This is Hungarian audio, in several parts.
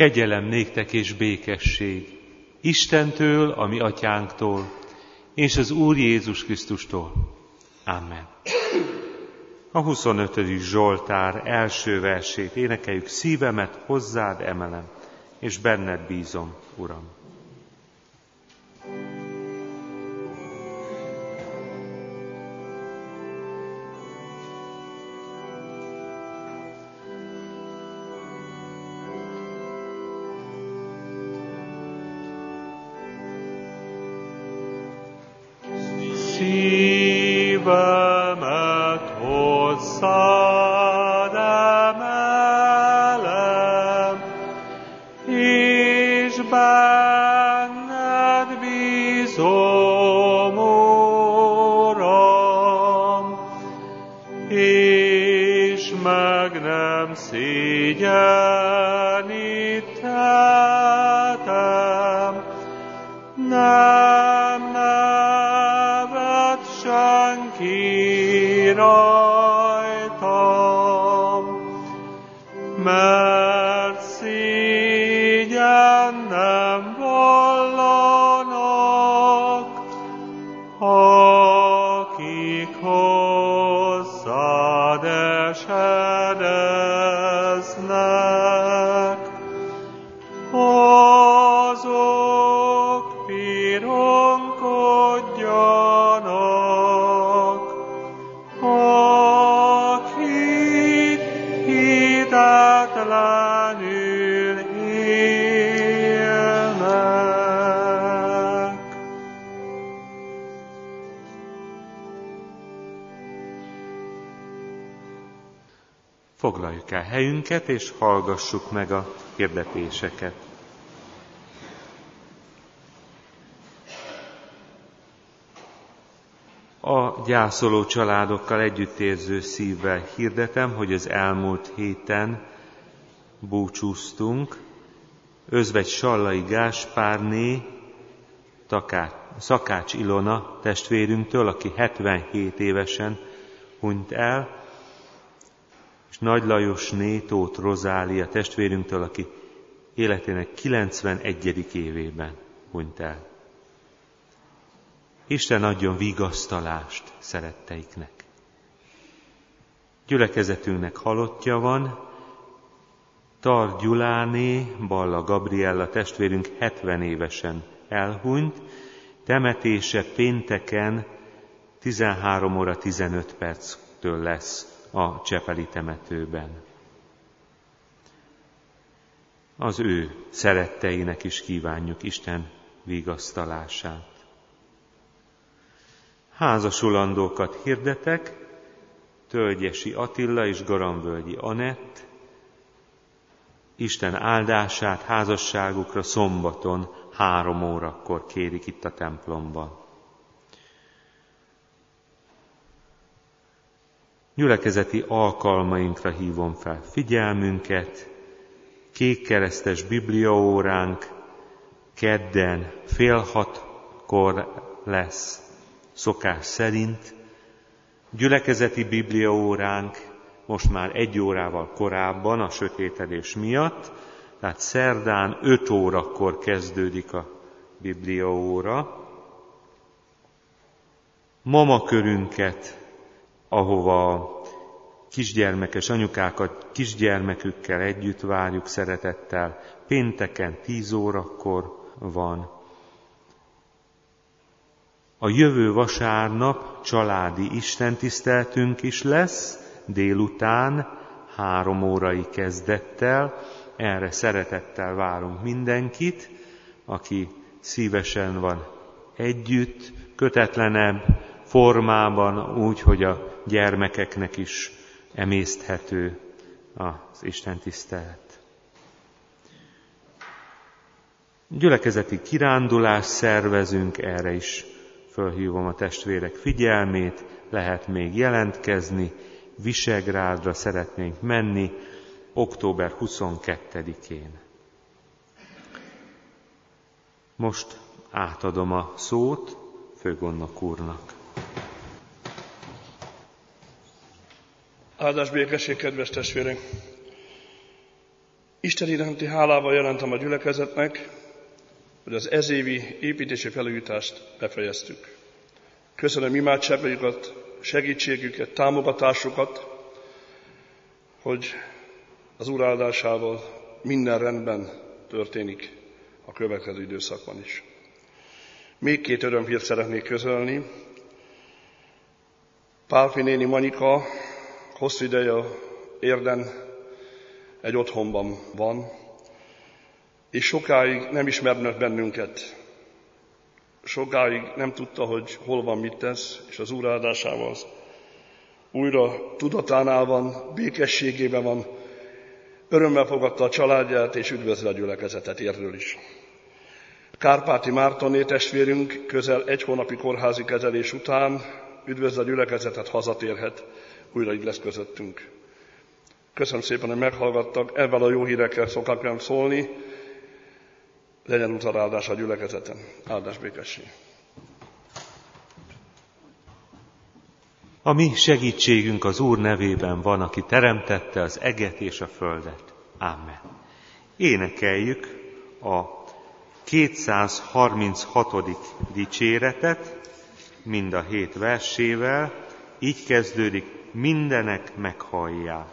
Kegyelem néktek és békesség Istentől, a mi atyánktól, és az Úr Jézus Krisztustól. Amen. A 25. Zsoltár első versét énekeljük: szívemet hozzád emelem, és benned bízom, Uram. Szívemet hozzád emelem, és benned bízom, Uram, és meg nem szégyeníthetem, nem nevet senki rajtam, mert szégyen nem vallanak, akik hozzád esedeznek. Azok pironkodjanak, akik hitetlenül élnek. Foglaljuk el helyünket, és hallgassuk meg a hirdetéseket. A gyászoló családokkal együttérző szívvel hirdetem, hogy az elmúlt héten búcsúztunk Özvegy Sallai Gáspárné, Szakács Ilona testvérünktől, aki 77 évesen hunyt el, és Nagy Lajosné, Tóth Rozália testvérünktől, aki életének 91. évében hunyt el. Isten adjon vigasztalást szeretteiknek. Gyülekezetünknek halottja van, Tar Gyuláné, Balla Gabriella testvérünk 70 évesen elhunyt, temetése pénteken 13 óra 15 perctől lesz a csepeli temetőben. Az ő szeretteinek is kívánjuk Isten vigasztalását. Házasulandókat hirdetek: Tölgyesi Attila és Garamvölgyi Anett. Isten áldását házasságukra szombaton 3 órakor kérik itt a templomban. Gyülekezeti alkalmainkra hívom fel figyelmünket. Kékkeresztes bibliaóránk kedden 5:30 lesz szokás szerint. Gyülekezeti bibliaóránk most már 1 órával korábban a sötétedés miatt, tehát szerdán 5 órakor kezdődik a bibliaóra. Mamakörünket, ahova a kisgyermekes anyukákat kisgyermekükkel együtt várjuk szeretettel, pénteken 10 órakor van. A jövő vasárnap családi istentiszteltünk is lesz, délután 3 órai kezdettel. Erre szeretettel várunk mindenkit, aki szívesen van együtt, kötetlenebb formában, úgy, hogy a gyermekeknek is emészthető az istentisztelet. Gyülekezeti kirándulást szervezünk, erre is fölhívom a testvérek figyelmét, lehet még jelentkezni. Visegrádra szeretnénk menni október 22-én. Most átadom a szót főgondnok úrnak. Áldás békesség, kedves testvérek! Isten iránti hálával jelentem a gyülekezetnek, hogy az ezévi építési felújítást befejeztük. Köszönöm imádságukat, segítségüket, támogatásukat, hogy az Úr áldásával minden rendben történik a következő időszakban is. Még 2 örömhírt szeretnék közölni. Pálfi néni Manika hosszú ideje Érden egy otthonban van, és sokáig nem ismert bennünket. Sokáig nem tudta, hogy hol van, mit tesz, és az Úr áldásával újra tudatánál van, békességében van, örömmel fogadta a családját, és üdvözli a gyülekezetet Érdről is. Kárpáti Mártonné testvérünk közel 1 hónapi kórházi kezelés után üdvözli a gyülekezetet, hazatérhet, újra itt lesz közöttünk. Köszönöm szépen, hogy meghallgattak, ezzel a jó hírekkel szoktak nem szólni, legyen utaláldás a gyülekezeten. Áldás békesség! A mi segítségünk az Úr nevében van, aki teremtette az eget és a földet. Amen. Énekeljük a 236. dicséretet, mind a 7 versével, így kezdődik: mindenek meghallják.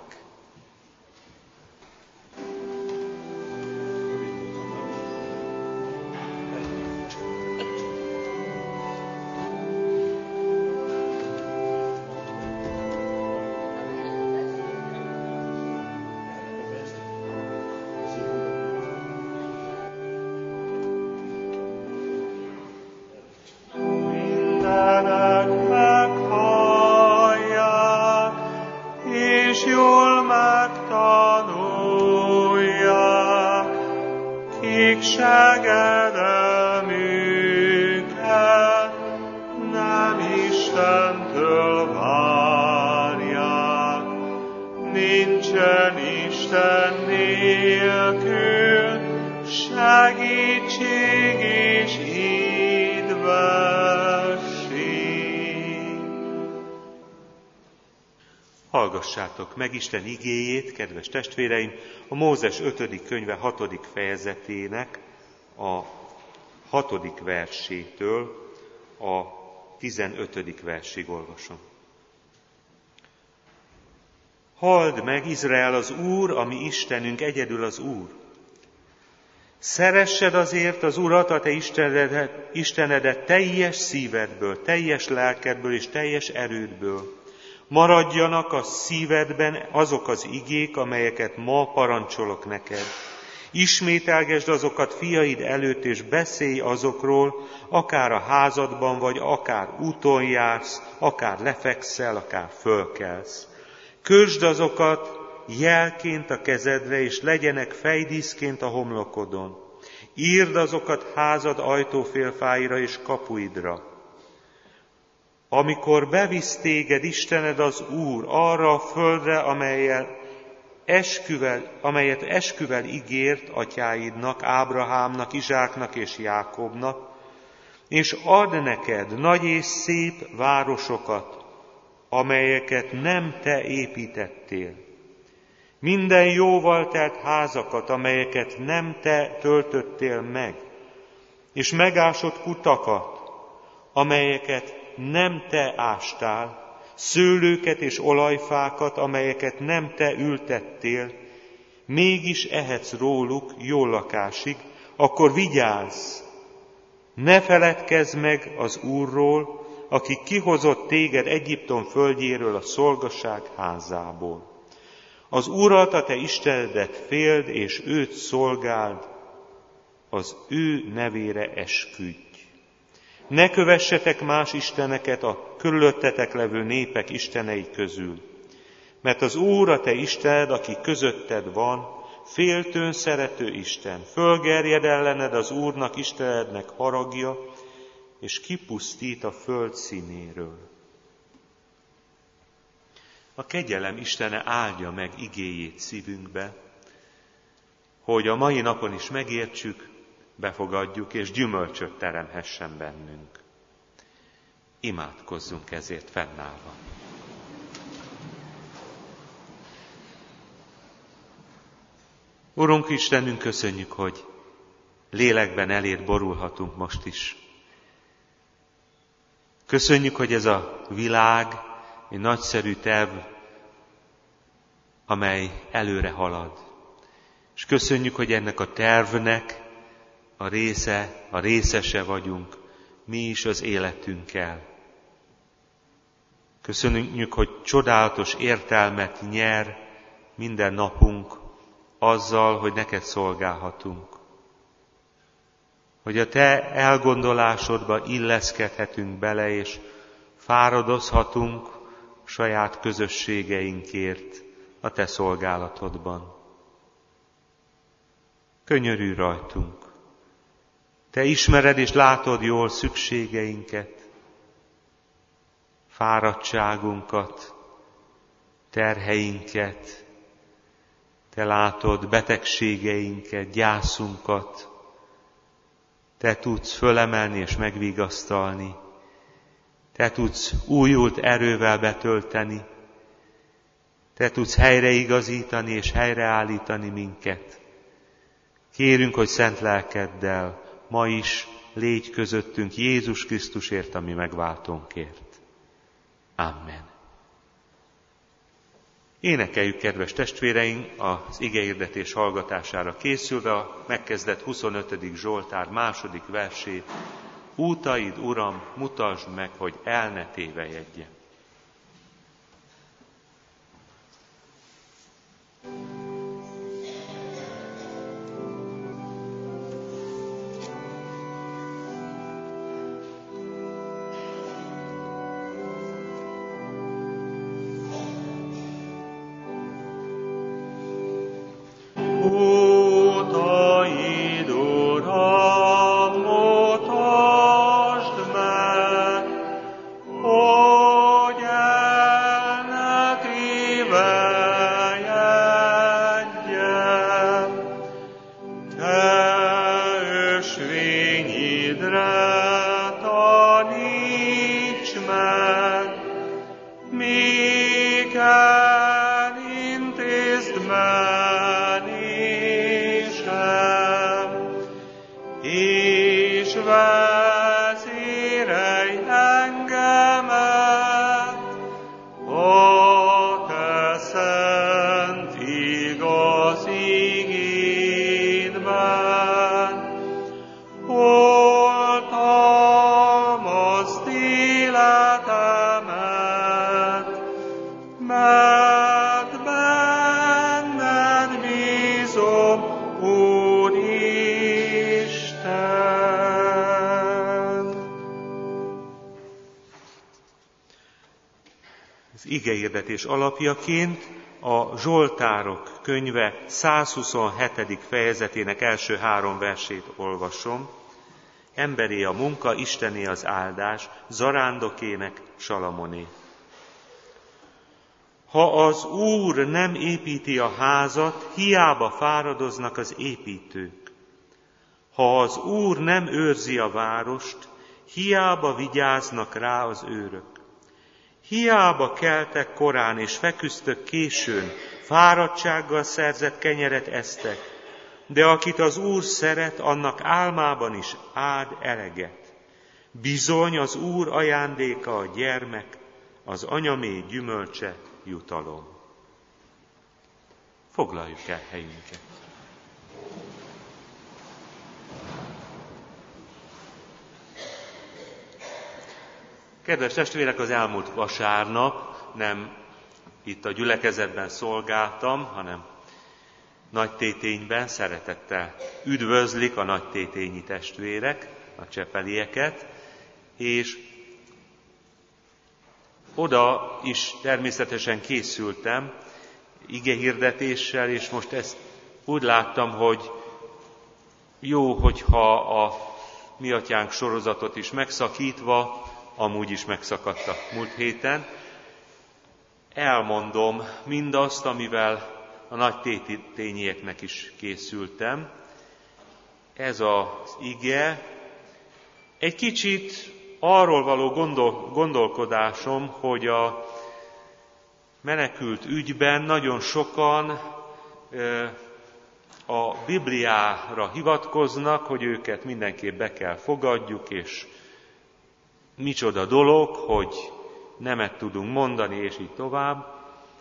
Hallgassátok meg Isten igéjét, kedves testvéreim, a Mózes 5. könyve 6. fejezetének a 6. versétől a 15. versig olvasom. Halld meg, Izrael, az Úr, a mi Istenünk, egyedül az Úr. Szeressed azért az Urat, a te Istenedet teljes szívedből, teljes lelkedből és teljes erődből. Maradjanak a szívedben azok az igék, amelyeket ma parancsolok neked. Ismételgesd azokat fiaid előtt, és beszélj azokról, akár a házadban vagy, akár úton jársz, akár lefekszel, akár fölkelsz. Kösd azokat jelként a kezedre, és legyenek fejdíszként a homlokodon. Írd azokat házad ajtófélfáira és kapuidra. Amikor bevisz téged Istened az Úr arra a földre, amelyet esküvel ígért atyáidnak, Ábrahámnak, Izsáknak és Jákobnak, és ad neked nagy és szép városokat, amelyeket nem te építettél. Minden jóval telt házakat, amelyeket nem te töltöttél meg, és megásott kutakat, amelyeket nem te ástál, szőlőket és olajfákat, amelyeket nem te ültettél, mégis ehetsz róluk jól lakásig, akkor vigyázz, ne feledkezz meg az Úrról, aki kihozott téged Egyiptom földjéről, a szolgaság házából. Az Urat, a te Istenedet féld, és őt szolgáld, az ő nevére esküdj. Ne kövessetek más isteneket a körülöttetek levő népek istenei közül, mert az Úr, a te Istened, aki közötted van, féltőn szerető Isten, fölgerjed ellened az Úrnak, Istenednek haragja, és kipusztít a föld színéről. A kegyelem Istene áldja meg igéjét szívünkbe, hogy a mai napon is megértsük, befogadjuk, és gyümölcsöt teremhessen bennünk. Imádkozzunk ezért fennállva. Urunk Istenünk, köszönjük, hogy lélekben eléd borulhatunk most is. Köszönjük, hogy ez a világ egy nagyszerű terv, amely előre halad. És köszönjük, hogy ennek a tervnek a részese vagyunk, mi is az életünkkel. Köszönjük, hogy csodálatos értelmet nyer minden napunk azzal, hogy neked szolgálhatunk. Hogy a te elgondolásodba illeszkedhetünk bele, és fáradozhatunk saját közösségeinkért a te szolgálatodban. Könyörülj rajtunk. Te ismered és látod jól szükségeinket, fáradtságunkat, terheinket, te látod betegségeinket, gyászunkat, te tudsz fölemelni és megvigasztalni, te tudsz újult erővel betölteni, te tudsz helyreigazítani és helyreállítani minket. Kérünk, hogy szent lelkeddel ma is légy közöttünk Jézus Krisztusért, a mi megváltónkért. Amen. Énekeljük, kedves testvéreink, az igehirdetés hallgatására készülve a megkezdett 25. Zsoltár második versét. Útaid, Uram, mutasd meg, hogy el ne tévejedjen. Igehirdetés alapjaként a Zsoltárok könyve 127. fejezetének első 3 versét olvasom. Emberé a munka, Istené az áldás, zarándokének Salamoné. Ha az Úr nem építi a házat, hiába fáradoznak az építők. Ha az Úr nem őrzi a várost, hiába vigyáznak rá az őrök. Hiába keltek korán és feküztök későn, fáradtsággal szerzett kenyeret esztek, de akit az Úr szeret, annak álmában is áld eleget. Bizony az Úr ajándéka a gyermek, az anyaméh gyümölcse jutalom. Foglaljuk el helyünket. Kedves testvérek, az elmúlt vasárnap nem itt a gyülekezetben szolgáltam, hanem Nagytétényben szeretettel üdvözlik a nagytétényi testvérek, a csepelieket, és oda is természetesen készültem igehirdetéssel, és most ezt úgy láttam, hogy jó, hogyha a Mi Atyánk sorozatot is megszakítva, amúgy is megszakadtak múlt héten, elmondom mindazt, amivel a nagytétényieknek is készültem. Ez az ige egy kicsit arról való gondolkodásom, hogy a menekült ügyben nagyon sokan a Bibliára hivatkoznak, hogy őket mindenképp be kell fogadjuk, és micsoda dolog, hogy nemet tudunk mondani, és így tovább.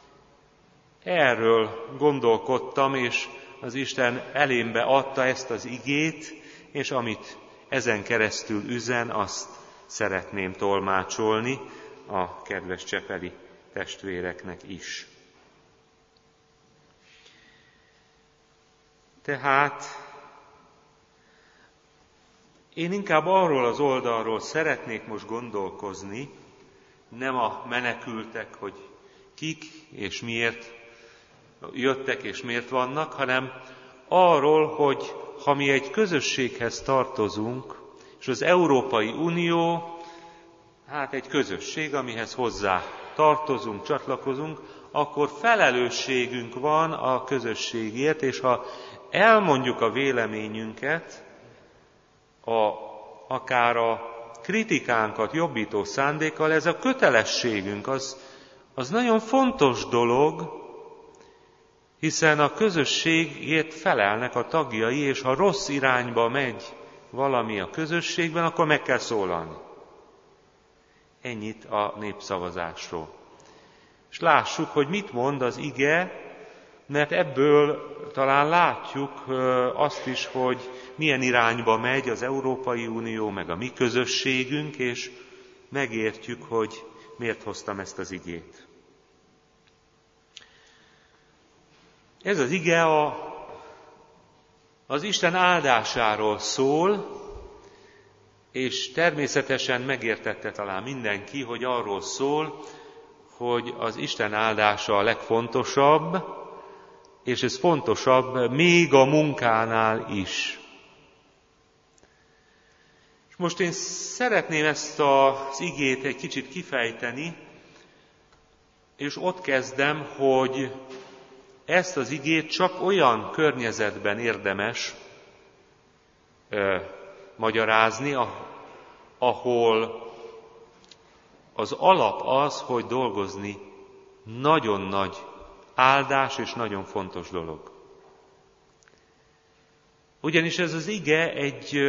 Erről gondolkodtam, és az Isten elémbe adta ezt az igét, és amit ezen keresztül üzen, azt szeretném tolmácsolni a kedves csepeli testvéreknek is. Tehát én inkább arról az oldalról szeretnék most gondolkozni, nem a menekültek, hogy kik és miért jöttek és miért vannak, hanem arról, hogy ha mi egy közösséghez tartozunk, és az Európai Unió, egy közösség, amihez hozzá tartozunk, csatlakozunk, akkor felelősségünk van a közösségért, és ha elmondjuk a véleményünket, akár a kritikánkat jobbító szándékkal, ez a kötelességünk, az nagyon fontos dolog, hiszen a közösségért felelnek a tagjai, és ha rossz irányba megy valami a közösségben, akkor meg kell szólalni. Ennyit a népszavazásról. És lássuk, hogy mit mond az ige, mert ebből talán látjuk azt is, hogy milyen irányba megy az Európai Unió, meg a mi közösségünk, és megértjük, hogy miért hoztam ezt az igét. Ez az ige az Isten áldásáról szól, és természetesen megértette talán mindenki, hogy arról szól, hogy az Isten áldása a legfontosabb, és ez fontosabb még a munkánál is. És most én szeretném ezt az igét egy kicsit kifejteni, és ott kezdem, hogy ezt az igét csak olyan környezetben érdemes magyarázni, ahol az alap az, hogy dolgozni nagyon nagy áldás és nagyon fontos dolog. Ugyanis ez az ige egy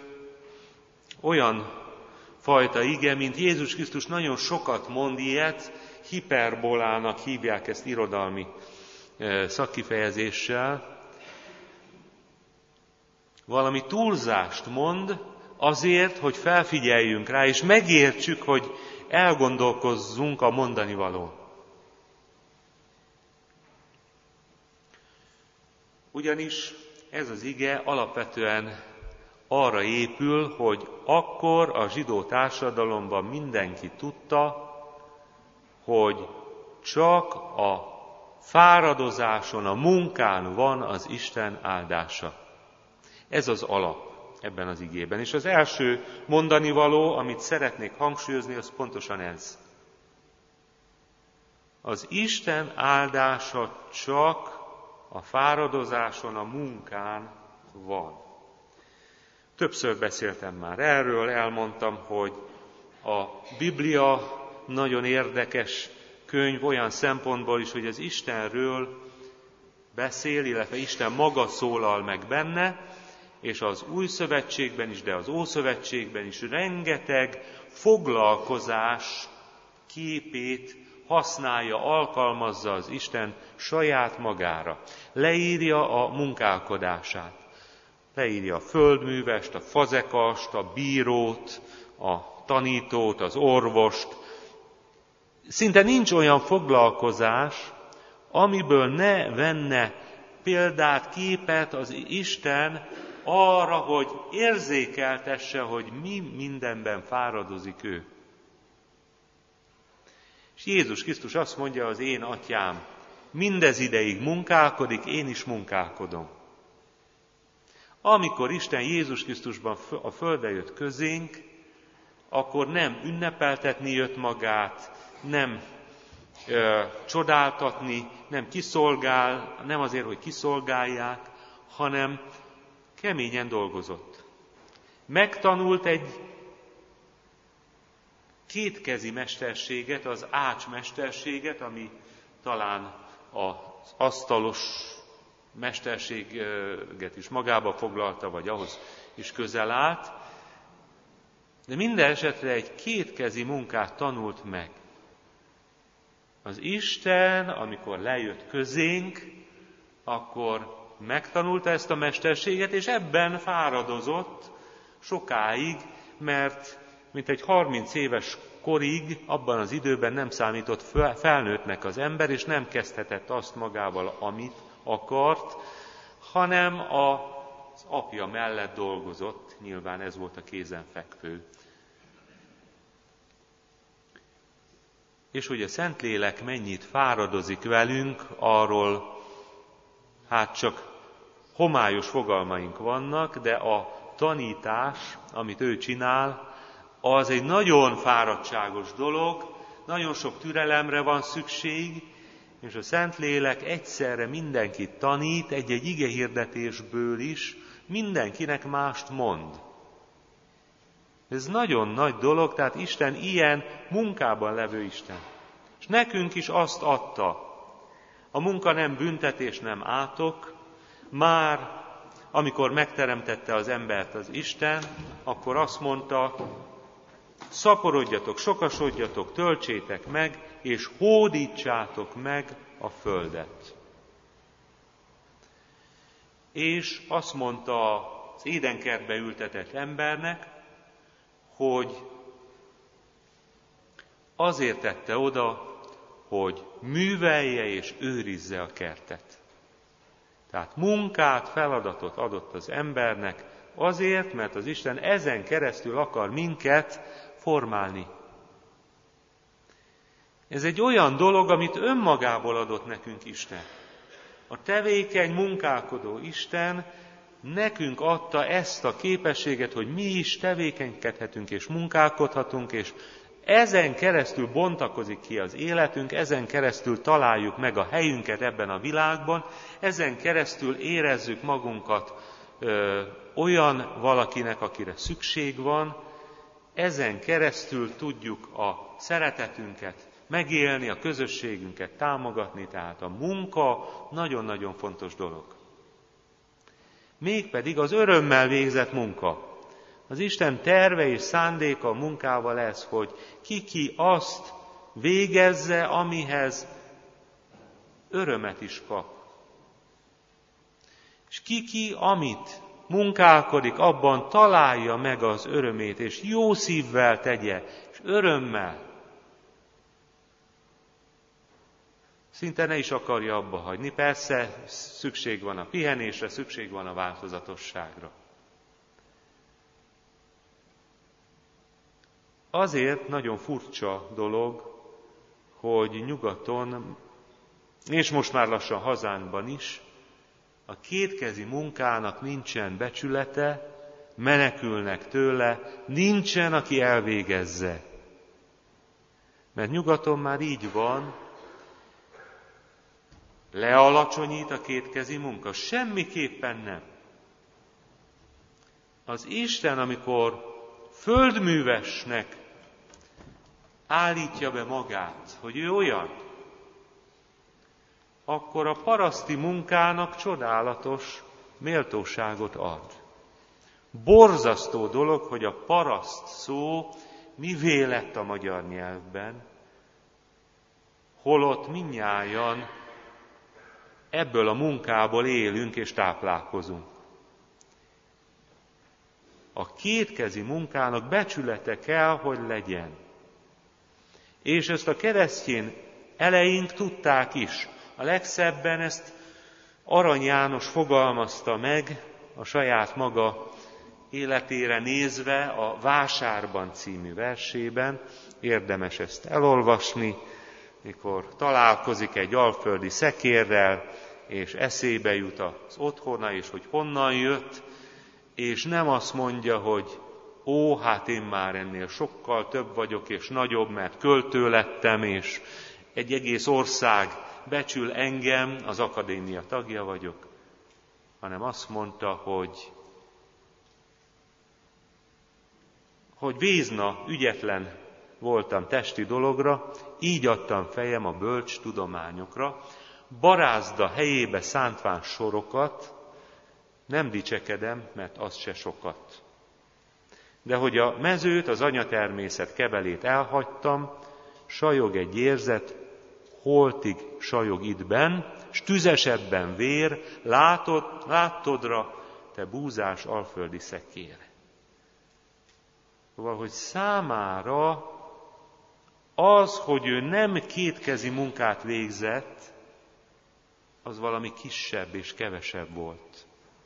olyan fajta ige, mint Jézus Krisztus nagyon sokat mond ilyet, hiperbolának hívják ezt irodalmi szakkifejezéssel. Valami túlzást mond azért, hogy felfigyeljünk rá, és megértsük, hogy elgondolkozzunk a mondani való. Ugyanis ez az ige alapvetően arra épül, hogy akkor a zsidó társadalomban mindenki tudta, hogy csak a fáradozáson, a munkán van az Isten áldása. Ez az alap ebben az igében. És az első mondani való, amit szeretnék hangsúlyozni, az pontosan ez. Az Isten áldása csak a fáradozáson, a munkán van. Többször beszéltem már erről, elmondtam, hogy a Biblia nagyon érdekes könyv olyan szempontból is, hogy az Istenről beszél, illetve Isten maga szólal meg benne, és az Új Szövetségben is, de az Ószövetségben is rengeteg foglalkozás képét használja, alkalmazza az Isten saját magára. Leírja a munkálkodását. Leírja a földművest, a fazekast, a bírót, a tanítót, az orvost. Szinte nincs olyan foglalkozás, amiből ne venne példát, képet az Isten arra, hogy érzékeltesse, hogy mi mindenben fáradozik ő. És Jézus Krisztus azt mondja, az én atyám mindez ideig munkálkodik, én is munkálkodom. Amikor Isten Jézus Krisztusban a földre jött közénk, akkor nem ünnepeltetni jött magát, nem csodáltatni, nem azért, hogy kiszolgálják, hanem keményen dolgozott. Megtanult egy kétkezi mesterséget, az ács mesterséget, ami talán az asztalos mesterséget is magába foglalta, vagy ahhoz is közel állt, de minden esetre egy kétkezi munkát tanult meg. Az Isten, amikor lejött közénk, akkor megtanulta ezt a mesterséget, és ebben fáradozott sokáig, mert mintegy 30 éves korig, abban az időben nem számított felnőttnek az ember, és nem kezdhetett azt magával, amit akart, hanem az apja mellett dolgozott, nyilván ez volt a kézenfekvő. És hogy a Szentlélek mennyit fáradozik velünk, arról hát csak homályos fogalmaink vannak, de a tanítás, amit ő csinál, az egy nagyon fáradtságos dolog, nagyon sok türelemre van szükség, és a Szentlélek egyszerre mindenkit tanít, egy-egy igehirdetésből is, mindenkinek mást mond. Ez nagyon nagy dolog, tehát Isten ilyen munkában levő Isten. És nekünk is azt adta. A munka nem büntetés, nem átok. Már amikor megteremtette az embert az Isten, akkor azt mondta, szaporodjatok, sokasodjatok, töltsétek meg, és hódítsátok meg a földet. És azt mondta az édenkertbe ültetett embernek, hogy azért tette oda, hogy művelje és őrizze a kertet. Tehát munkát, feladatot adott az embernek azért, mert az Isten ezen keresztül akar minket formálni. Ez egy olyan dolog, amit önmagából adott nekünk Isten. A tevékeny, munkálkodó Isten nekünk adta ezt a képességet, hogy mi is tevékenykedhetünk és munkálkodhatunk, és ezen keresztül bontakozik ki az életünk, ezen keresztül találjuk meg a helyünket ebben a világban, ezen keresztül érezzük magunkat olyan valakinek, akire szükség van, ezen keresztül tudjuk a szeretetünket megélni, a közösségünket támogatni, tehát a munka nagyon-nagyon fontos dolog. Mégpedig az örömmel végzett munka. Az Isten terve és szándéka a munkával ez, hogy ki azt végezze, amihez örömet is kap. És ki amit munkálkodik, abban találja meg az örömét, és jó szívvel tegye, és örömmel. Szinte ne is akarja abba hagyni. Persze szükség van a pihenésre, szükség van a változatosságra. Azért nagyon furcsa dolog, hogy nyugaton, és most már lassan hazánkban is, a kétkezi munkának nincsen becsülete, menekülnek tőle, nincsen, aki elvégezze. Mert nyugaton már így van, lealacsonyít a kétkezi munka. Semmiképpen nem. Az Isten, amikor földművesnek állítja be magát, hogy ő olyan, akkor a paraszti munkának csodálatos méltóságot ad. Borzasztó dolog, hogy a paraszt szó mivé lett a magyar nyelvben, holott mindnyájan ebből a munkából élünk és táplálkozunk. A kétkezi munkának becsülete kell, hogy legyen. És ezt a keresztény eleink tudták is. A legszebben ezt Arany János fogalmazta meg a saját maga életére nézve a Vásárban című versében. Érdemes ezt elolvasni, mikor találkozik egy alföldi szekérrel, és eszébe jut az otthona, és hogy honnan jött, és nem azt mondja, hogy hát én már ennél sokkal több vagyok, és nagyobb, mert költő lettem, és egy egész ország becsül engem, az akadémia tagja vagyok, hanem azt mondta, hogy vézna, ügyetlen voltam testi dologra, így adtam fejem a bölcs tudományokra, barázda helyébe szántván sorokat, nem dicsekedem, mert az se sokat. De hogy a mezőt, az anyatermészet kebelét elhagytam, sajog egy érzet, holtig sajog ittben, s tüzesebben vér, láttodra, te búzás alföldi szekére. Valahogy számára az, hogy ő nem kétkezi munkát végzett, az valami kisebb és kevesebb volt.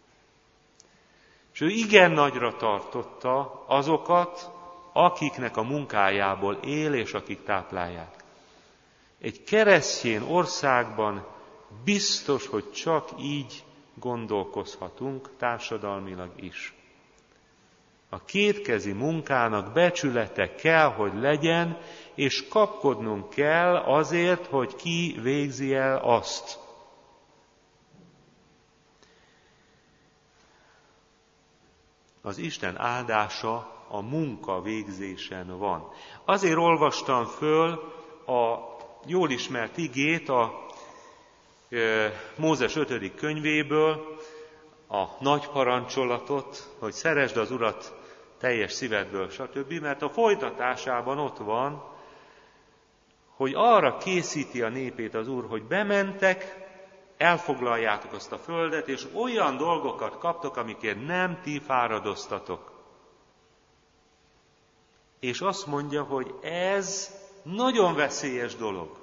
És ő igen nagyra tartotta azokat, akiknek a munkájából él, és akik táplálják. Egy keresztény országban biztos, hogy csak így gondolkozhatunk társadalmilag is. A kétkezi munkának becsülete kell, hogy legyen, és kapkodnunk kell azért, hogy ki végzi el azt. Az Isten áldása a munka végzésen van. Azért olvastam föl a jól ismert igét a Mózes 5. könyvéből, a nagy parancsolatot, hogy szeresd az Urat teljes szívedből, stb., mert a folytatásában ott van, hogy arra készíti a népét az Úr, hogy bementek, elfoglaljátok azt a földet, és olyan dolgokat kaptok, amikért nem ti fáradoztatok. És azt mondja, hogy ez nagyon veszélyes dolog.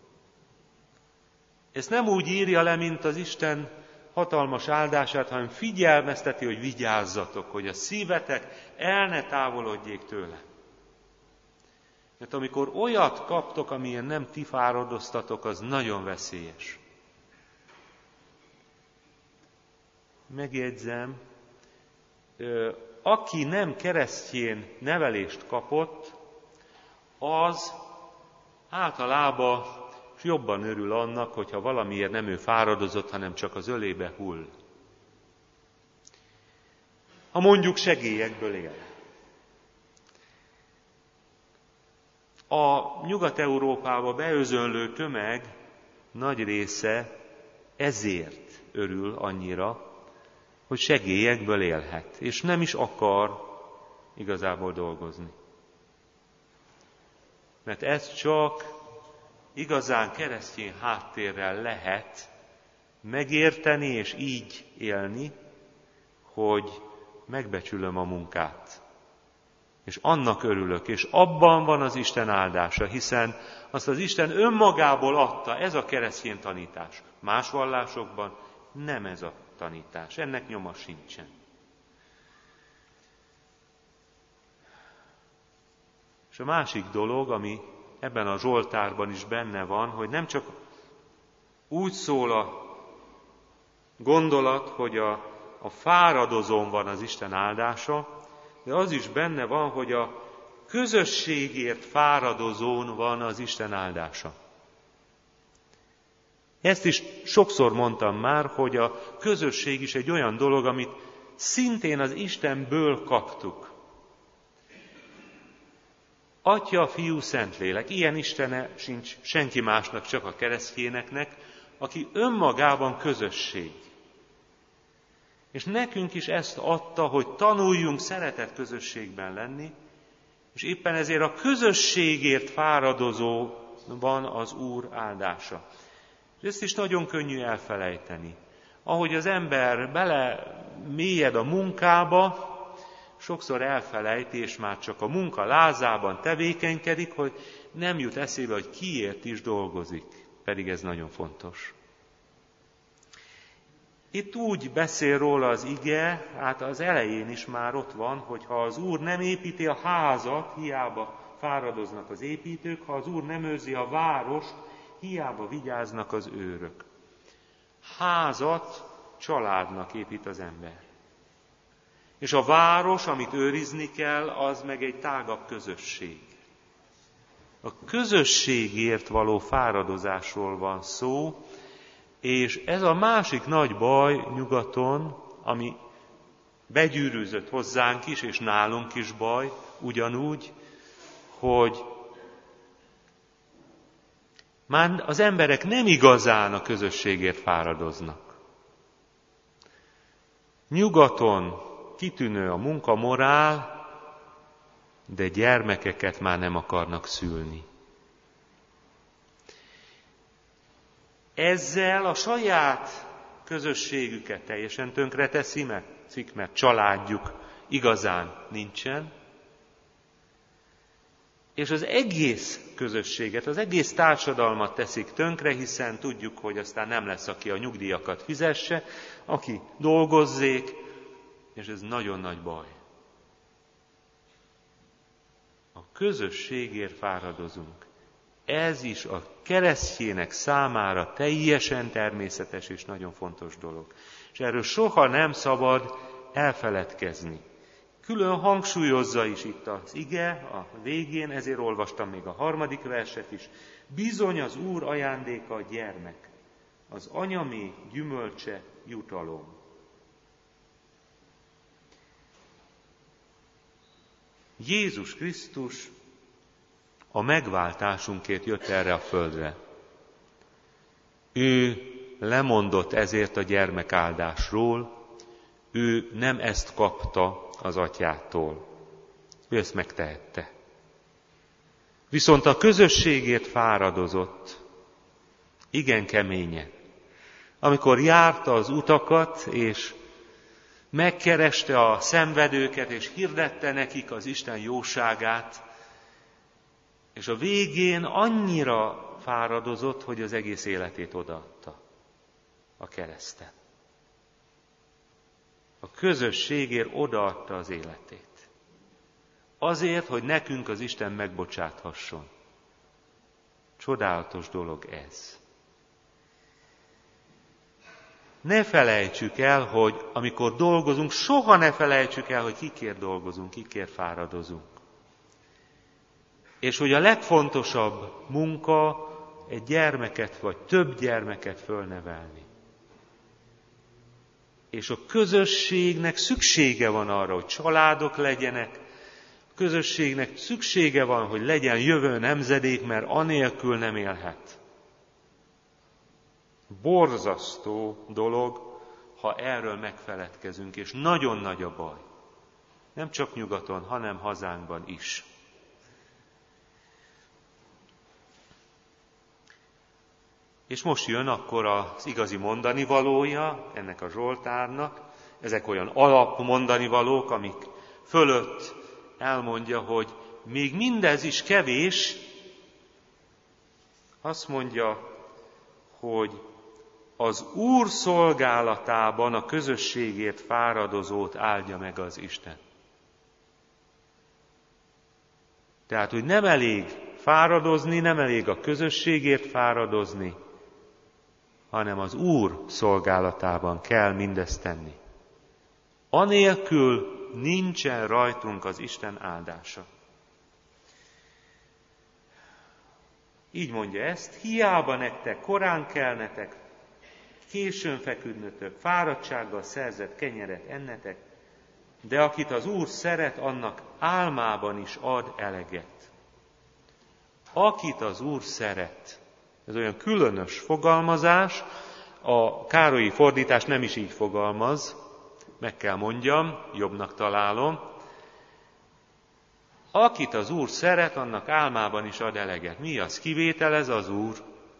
Ezt nem úgy írja le, mint az Isten hatalmas áldását, hanem figyelmezteti, hogy vigyázzatok, hogy a szívetek el ne távolodjék tőle. Mert amikor olyat kaptok, amilyen nem ti fáradoztatok, az nagyon veszélyes. Megjegyzem, aki nem keresztény nevelést kapott, az általában jobban örül annak, hogyha valamiért nem ő fáradozott, hanem csak az ölébe hull. Ha mondjuk segélyekből él. A Nyugat-Európába beözönlő tömeg nagy része ezért örül annyira, hogy segélyekből élhet, és nem is akar igazából dolgozni. Mert ez csak igazán keresztény háttérrel lehet megérteni és így élni, hogy megbecsülöm a munkát. És annak örülök, és abban van az Isten áldása, hiszen azt az Isten önmagából adta, ez a keresztény tanítás. Más vallásokban nem ez a tanítás, ennek nyoma sincsen. És a másik dolog, ami ebben a Zsoltárban is benne van, hogy nem csak úgy szól a gondolat, hogy a fáradozón van az Isten áldása, de az is benne van, hogy a közösségért fáradozón van az Isten áldása. Ezt is sokszor mondtam már, hogy a közösség is egy olyan dolog, amit szintén az Istenből kaptuk. Atya, Fiú, Szentlélek, ilyen Istene sincs senki másnak, csak a keresztényeknek, aki önmagában közösség. És nekünk is ezt adta, hogy tanuljunk szeretett közösségben lenni, és éppen ezért a közösségért fáradozó van az Úr áldása. És ezt is nagyon könnyű elfelejteni. Ahogy az ember belemélyed a munkába, sokszor elfelejti, és már csak a munka lázában tevékenykedik, hogy nem jut eszébe, hogy kiért is dolgozik. Pedig ez nagyon fontos. Itt úgy beszél róla az ige, hát az elején is már ott van, hogy ha az Úr nem építi a házat, hiába fáradoznak az építők, ha az Úr nem őrzi a várost, hiába vigyáznak az őrök. Házat családnak épít az ember. És a város, amit őrizni kell, az meg egy tágabb közösség. A közösségért való fáradozásról van szó, és ez a másik nagy baj nyugaton, ami begyűrűzött hozzánk is, és nálunk is baj, ugyanúgy, hogy Már az emberek nem igazán a közösségért fáradoznak. Nyugaton kitűnő a munkamorál, de gyermekeket már nem akarnak szülni. Ezzel a saját közösségüket teljesen tönkreteszik, mert családjuk igazán nincsen, és az egész közösséget, az egész társadalmat teszik tönkre, hiszen tudjuk, hogy aztán nem lesz, aki a nyugdíjakat fizesse, aki dolgozzék, és ez nagyon nagy baj. A közösségért fáradozunk. Ez is a keresztjének számára teljesen természetes és nagyon fontos dolog. És erről soha nem szabad elfeledkezni. Külön hangsúlyozza is itt az ige a végén, ezért olvastam még a 3. verset is. Bizony az Úr ajándéka a gyermek, az anyamé gyümölcse jutalom. Jézus Krisztus a megváltásunkért jött erre a földre. Ő lemondott ezért a gyermekáldásról, ő nem ezt kapta az atyától. Ő ezt megtehette. Viszont a közösségért fáradozott, igen keményen. Amikor járta az utakat, és megkereste a szenvedőket, és hirdette nekik az Isten jóságát, és a végén annyira fáradozott, hogy az egész életét odaadta a kereszten. A közösségért odaadta az életét. Azért, hogy nekünk az Isten megbocsáthasson. Csodálatos dolog ez. Ne felejtsük el, hogy amikor dolgozunk, soha ne felejtsük el, hogy kikért dolgozunk, kikért fáradozunk. És hogy a legfontosabb munka egy gyermeket vagy több gyermeket fölnevelni. És a közösségnek szüksége van arra, hogy családok legyenek, a közösségnek szüksége van, hogy legyen jövő nemzedék, mert anélkül nem élhet. Borzasztó dolog, ha erről megfeledkezünk, és nagyon nagy a baj. Nem csak nyugaton, hanem hazánkban is. És most jön akkor az igazi mondanivalója ennek a Zsoltárnak. Ezek olyan alapmondanivalók, amik fölött elmondja, hogy még mindez is kevés. Azt mondja, hogy az Úr szolgálatában a közösségért fáradozót áldja meg az Isten. Tehát, hogy nem elég fáradozni, nem elég a közösségért fáradozni, hanem az Úr szolgálatában kell mindezt tenni. Anélkül nincsen rajtunk az Isten áldása. Így mondja ezt, hiába nektek korán kelnetek, későn feküdnötök, fáradtsággal szerzett kenyeret ennetek, de akit az Úr szeret, annak álmában is ad eleget. Akit az Úr szeret. Ez olyan különös fogalmazás, a Károlyi fordítás nem is így fogalmaz, meg kell mondjam, jobbnak találom. Akit az Úr szeret, annak álmában is ad eleget. Mi az? Kivételez az Úr.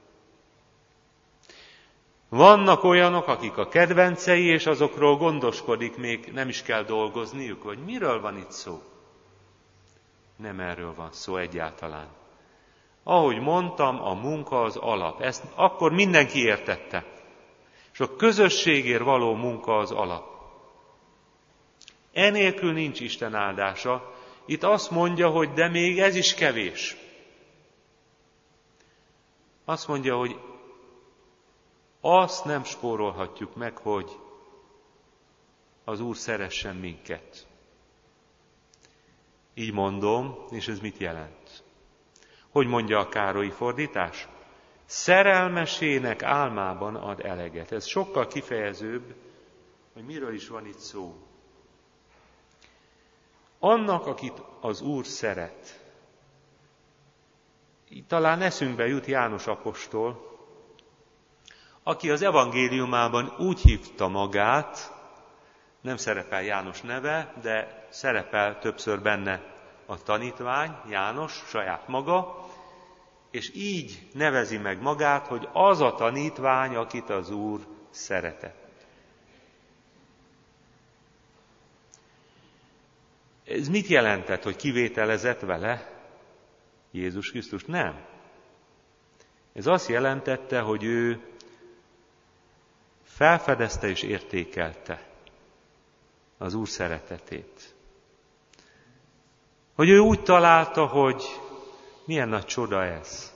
Vannak olyanok, akik a kedvencei, és azokról gondoskodik, még nem is kell dolgozniuk, vagy miről van itt szó? Nem erről van szó egyáltalán. Ahogy mondtam, a munka az alap. Ezt akkor mindenki értette. És a közösségért való munka az alap. Enélkül nincs Isten áldása. Itt azt mondja, hogy de még ez is kevés. Azt mondja, hogy azt nem spórolhatjuk meg, hogy az Úr szeressen minket. Így mondom, és ez mit jelent? Hogy mondja a Károlyi fordítás? Szerelmesének álmában ad eleget. Ez sokkal kifejezőbb, hogy miről is van itt szó. Annak, akit az Úr szeret, Így talán eszünkbe jut János apostol, aki az evangéliumában úgy hívta magát, nem szerepel János neve, de szerepel többször benne a tanítvány, János, saját maga, és így nevezi meg magát, hogy az a tanítvány, akit az Úr szeretett. Ez mit jelentett, hogy kivételezett vele Jézus Krisztus? Nem. Ez azt jelentette, hogy ő felfedezte és értékelte az Úr szeretetét. Hogy ő úgy találta, hogy milyen nagy csoda ez.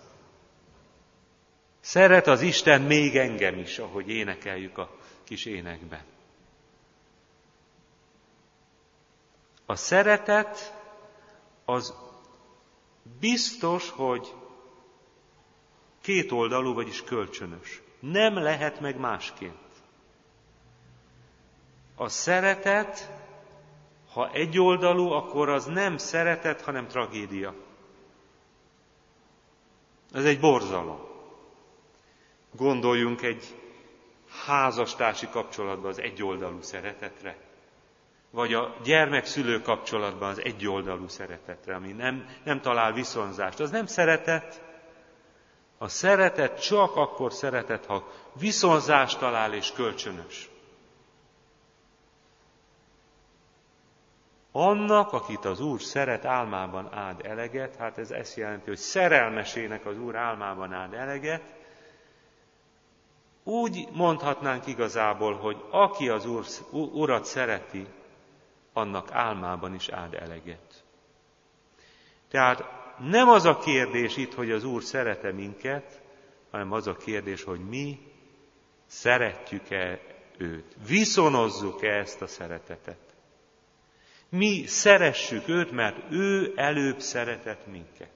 Szeret az Isten még engem is, ahogy énekeljük a kis énekben. A szeretet az biztos, hogy kétoldalú, vagyis kölcsönös. Nem lehet meg másként. A szeretet, ha egyoldalú, akkor az nem szeretet, hanem tragédia. Ez egy borzalom. Gondoljunk egy házastársi kapcsolatban az egyoldalú szeretetre, vagy a gyermek-szülő kapcsolatban az egyoldalú szeretetre, ami nem talál viszonzást. Az nem szeretet. A szeretet csak akkor szeretet, ha viszonzást talál és kölcsönös. Annak, akit az Úr szeret, álmában áld eleget, hát ez ezt jelenti, hogy szerelmesének az Úr álmában áld eleget, úgy mondhatnánk igazából, hogy aki az Urat szereti, annak álmában is áld eleget. Tehát nem az a kérdés itt, hogy az Úr szeret-e minket, hanem az a kérdés, hogy mi szeretjük-e őt. Viszonozzuk-e ezt a szeretetet. Mi szeressük őt, mert ő előbb szeretett minket.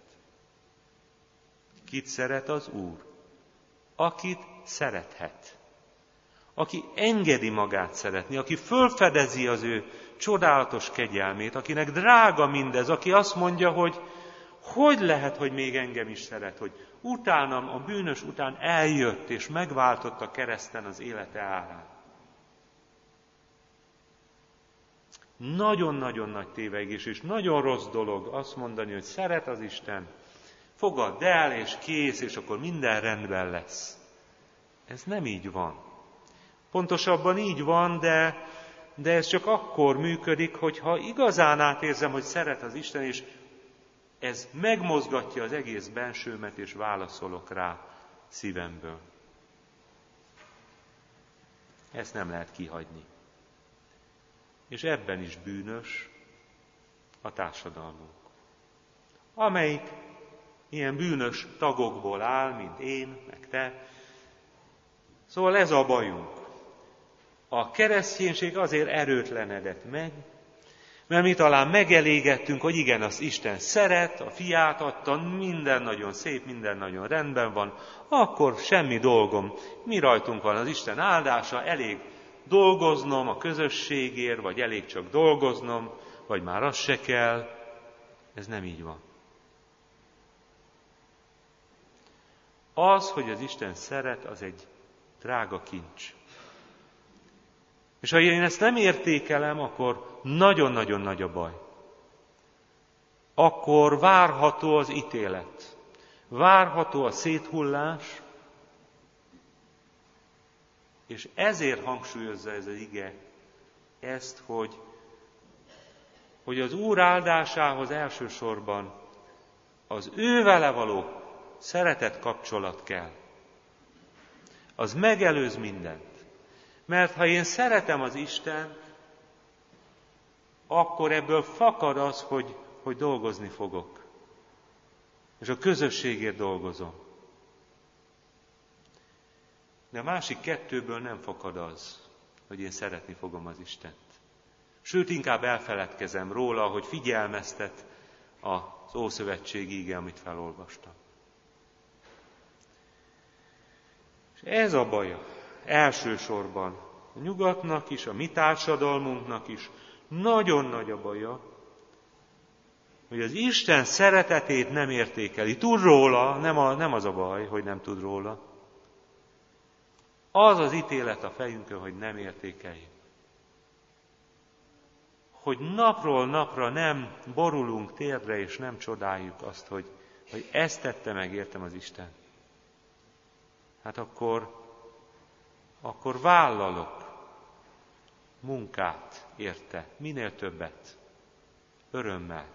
Kit szeret az Úr? Akit szerethet. Aki engedi magát szeretni, aki fölfedezi az ő csodálatos kegyelmét, akinek drága mindez, aki azt mondja, hogy lehet, hogy még engem is szeret, hogy utánam, a bűnös után eljött és megváltotta kereszten az élete árán. Nagyon-nagyon nagy tévegés és nagyon rossz dolog azt mondani, hogy szeret az Isten, fogadd el és kész, és akkor minden rendben lesz. Ez nem így van. Pontosabban így van, de ez csak akkor működik, hogyha igazán átérzem, hogy szeret az Isten, és ez megmozgatja az egész bensőmet, és válaszolok rá szívemből. Ezt nem lehet kihagyni. És ebben is bűnös a társadalmunk, amelyik ilyen bűnös tagokból áll, mint én, meg te. Szóval ez a bajunk. A kereszténység azért erőtlenedett meg, mert mi talán megelégettünk, hogy igen, az Isten szeret, a fiát adta, minden nagyon szép, minden nagyon rendben van, akkor semmi dolgom, mi rajtunk van az Isten áldása, elég dolgoznom a közösségért, vagy elég csak dolgoznom, vagy már az se kell. Ez nem így van. Az, hogy az Isten szeret, az egy drága kincs. És ha én ezt nem értékelem, akkor nagyon-nagyon nagy a baj. Akkor várható az ítélet. Várható a széthullás, és ezért hangsúlyozza ez az ige ezt, hogy az Úr áldásához elsősorban az ő vele való szeretet kapcsolat kell. Az megelőz mindent. Mert ha én szeretem az Istent, akkor ebből fakad az, hogy dolgozni fogok. És a közösségért dolgozom. De a másik kettőből nem fakad az, hogy én szeretni fogom az Istent. Sőt, inkább elfeledkezem róla, hogy figyelmeztet az Ószövetségi ige, amit felolvastam. És ez a baja elsősorban a nyugatnak is, a mi társadalmunknak is nagyon nagy a baja, hogy az Isten szeretetét nem értékeli. Tud róla, nem az a baj, hogy nem tud róla. Az az ítélet a fejünkön, hogy nem értékeljük. Hogy napról napra nem borulunk térdre, és nem csodáljuk azt, hogy ezt tette meg értem az Isten. Hát akkor vállalok munkát érte, minél többet, örömmel.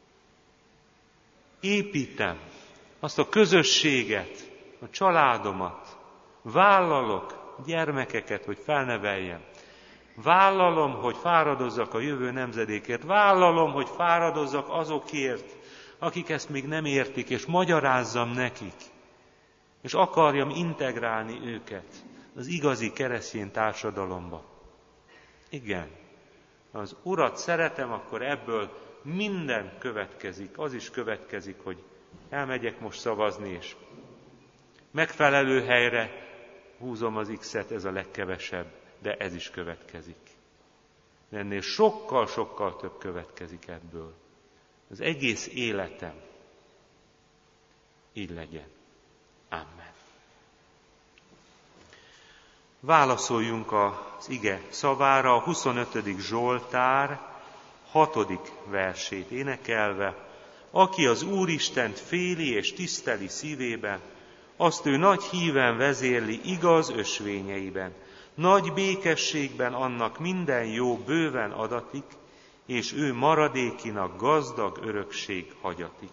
Építem azt a közösséget, a családomat, vállalok gyermekeket, hogy felneveljem. Vállalom, hogy fáradozzak a jövő nemzedékért. Vállalom, hogy fáradozzak azokért, akik ezt még nem értik, és magyarázzam nekik. És akarjam integrálni őket az igazi keresztény társadalomba. Igen, ha az Urat szeretem, akkor ebből minden következik. Az is következik, hogy elmegyek most szavazni, és megfelelő helyre húzom az X-et, ez a legkevesebb, de ez is következik. De ennél sokkal-sokkal több következik ebből. Az egész életem így legyen. Amen. Válaszoljunk az ige szavára, a 25. Zsoltár 6. versét énekelve. Aki az Úristent féli és tiszteli szívében, azt ő nagy híven vezérli igaz ösvényeiben. Nagy békességben annak minden jó bőven adatik, és ő maradékinak gazdag örökség hagyatik.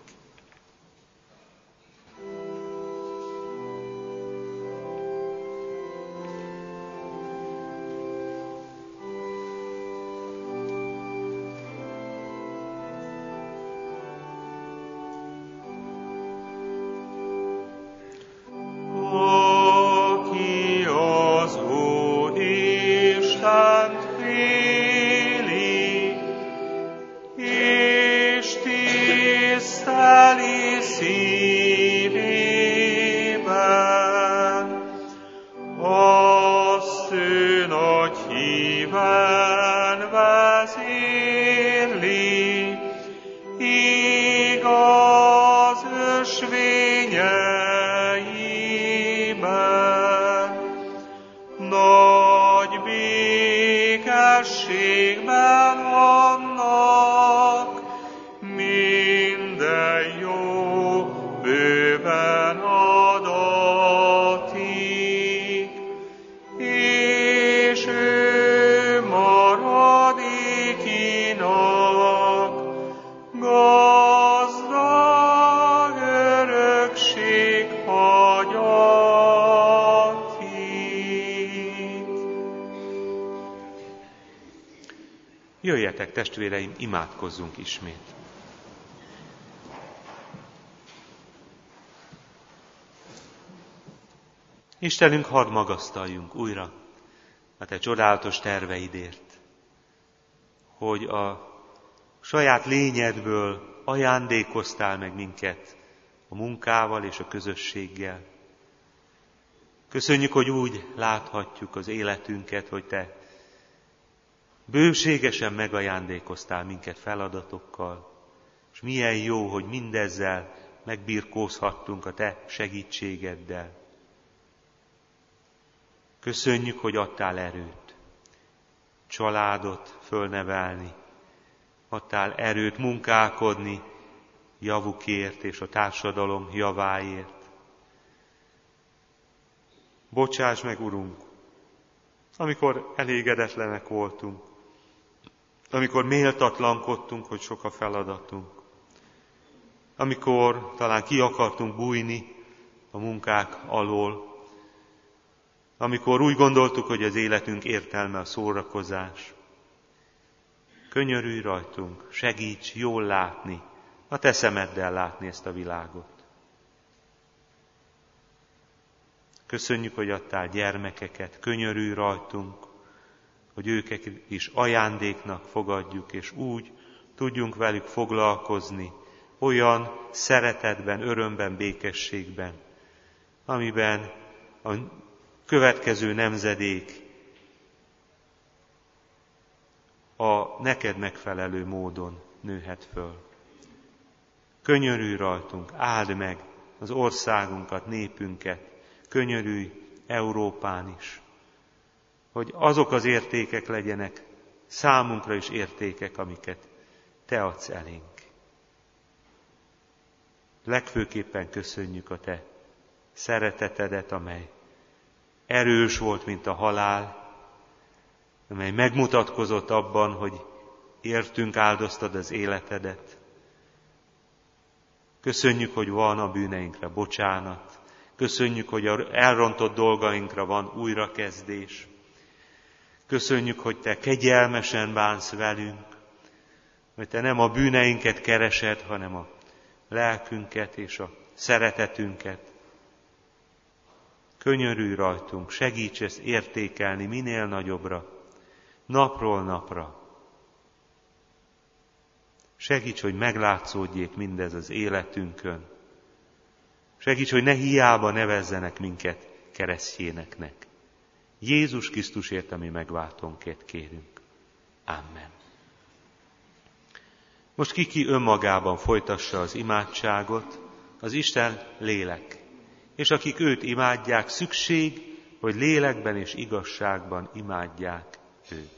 Jöjjetek, testvéreim, imádkozzunk ismét. Istenünk, hadd magasztaljunk újra a te csodálatos terveidért, hogy a saját lényedből ajándékoztál meg minket a munkával és a közösséggel. Köszönjük, hogy úgy láthatjuk az életünket, hogy te bőségesen megajándékoztál minket feladatokkal, és milyen jó, hogy mindezzel megbirkózhattunk a te segítségeddel. Köszönjük, hogy adtál erőt, családot fölnevelni, adtál erőt munkálkodni javukért és a társadalom javáért. Bocsáss meg, Urunk, amikor elégedetlenek voltunk, amikor méltatlankodtunk, hogy sok a feladatunk, amikor talán ki akartunk bújni a munkák alól, amikor úgy gondoltuk, hogy az életünk értelme a szórakozás. Könyörülj rajtunk, segíts jól látni, a te szemeddel látni ezt a világot. Köszönjük, hogy adtál gyermekeket, könyörülj rajtunk, hogy őket is ajándéknak fogadjuk, és úgy tudjunk velük foglalkozni, olyan szeretetben, örömben, békességben, amiben a következő nemzedék a neked megfelelő módon nőhet föl. Könyörülj rajtunk, áld meg az országunkat, népünket, könyörülj Európán is, hogy azok az értékek legyenek számunkra is értékek, amiket Te adsz elénk. Legfőképpen köszönjük a Te szeretetedet, amely erős volt, mint a halál, amely megmutatkozott abban, hogy értünk áldoztad az életedet. Köszönjük, hogy van a bűneinkre bocsánat. Köszönjük, hogy az elrontott dolgainkra van újrakezdés. Köszönjük, hogy Te kegyelmesen bánsz velünk, hogy Te nem a bűneinket keresed, hanem a lelkünket és a szeretetünket. Könyörülj rajtunk, segíts ezt értékelni minél nagyobbra, napról napra. Segíts, hogy meglátszódjék mindez az életünkön. Segíts, hogy ne hiába nevezzenek minket keresztjéneknek. Jézus Krisztusért, ami megváltónkért kérünk. Amen. Most ki önmagában folytassa az imádságot, az Isten lélek. És akik őt imádják, szükség, hogy lélekben és igazságban imádják őt.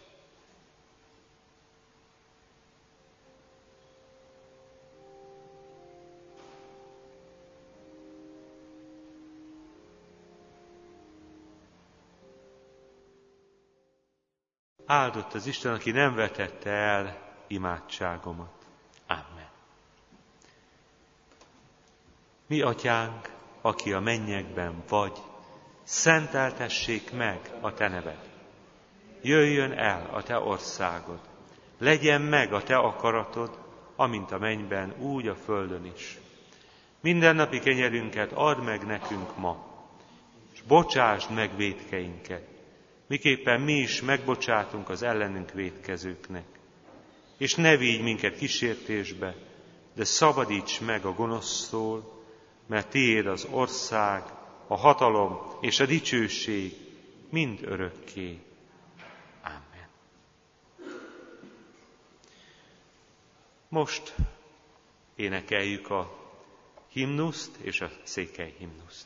Áldott az Isten, aki nem vetette el imádságomat. Amen. Mi atyánk, aki a mennyekben vagy, szenteltessék meg a te neved. Jöjjön el a te országod. Legyen meg a te akaratod, amint a mennyben, úgy a földön is. Mindennapi kenyerünket add meg nekünk ma, és bocsásd meg vétkeinket, miképpen mi is megbocsátunk az ellenünk vétkezőknek. És ne vigy minket kísértésbe, de szabadíts meg a gonosztól, mert tiéd az ország, a hatalom és a dicsőség mind örökké. Amen. Most énekeljük a himnuszt és a székely himnuszt.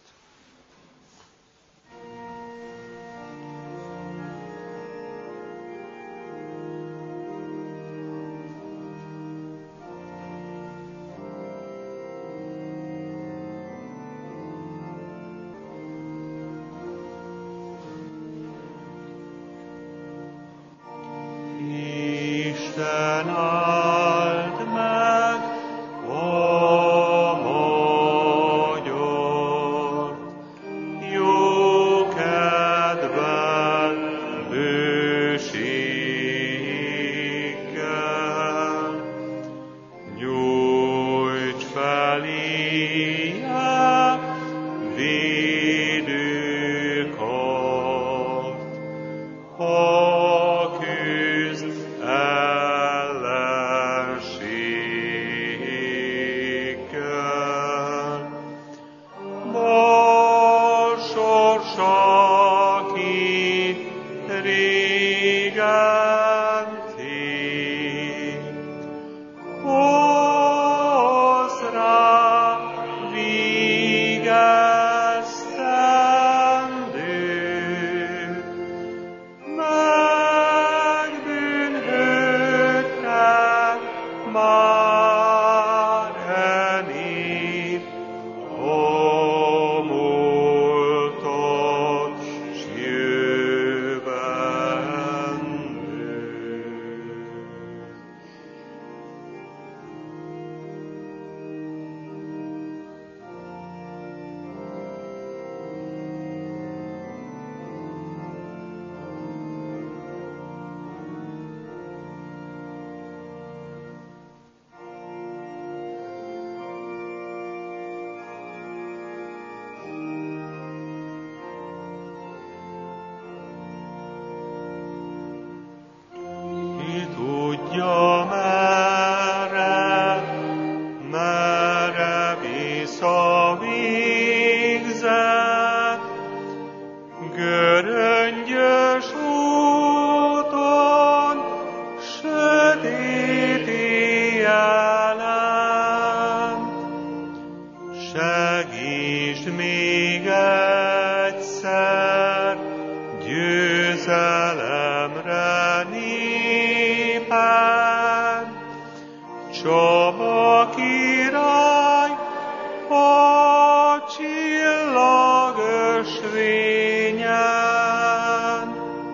Sötét éjjelen segítsd még egyszer, győzelemre népen, Csaba király a csillag ösvényen,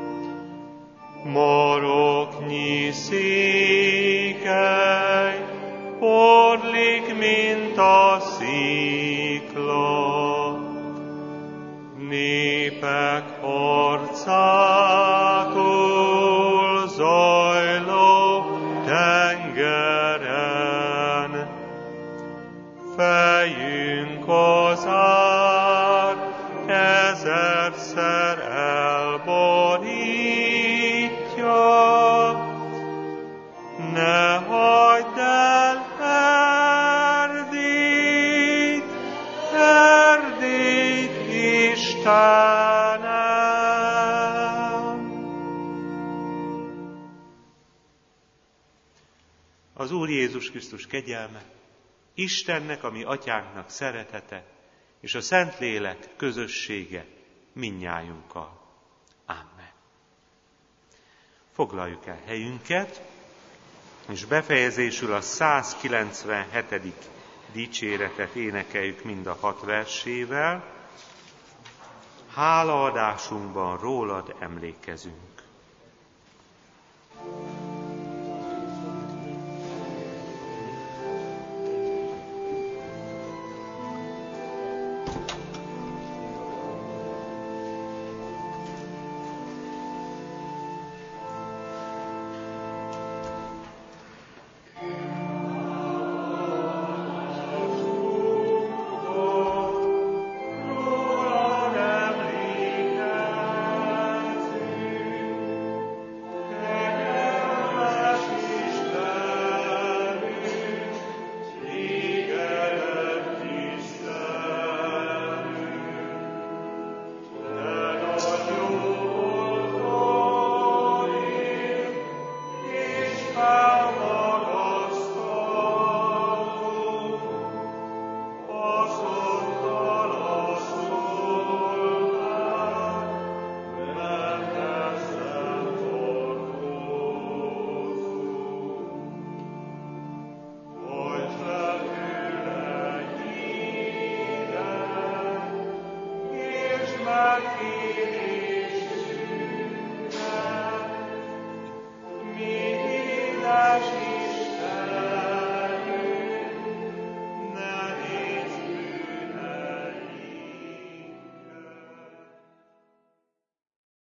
maroknyi székely porlik, mint a szikla, népek harcától zajló tengeren, fejünk az ár ezerszer elborítja, ne hagyd el Erdélyt, Erdélyt, Istenem! Az Úr Jézus Krisztus kegyelme, Istennek, a mi atyánknak szeretete, és a Szentlélek közössége mindnyájunkkal. Amen. Foglaljuk el helyünket, és befejezésül a 197. dicséretet énekeljük mind a 6 versével. Hálaadásunkban rólad emlékezünk.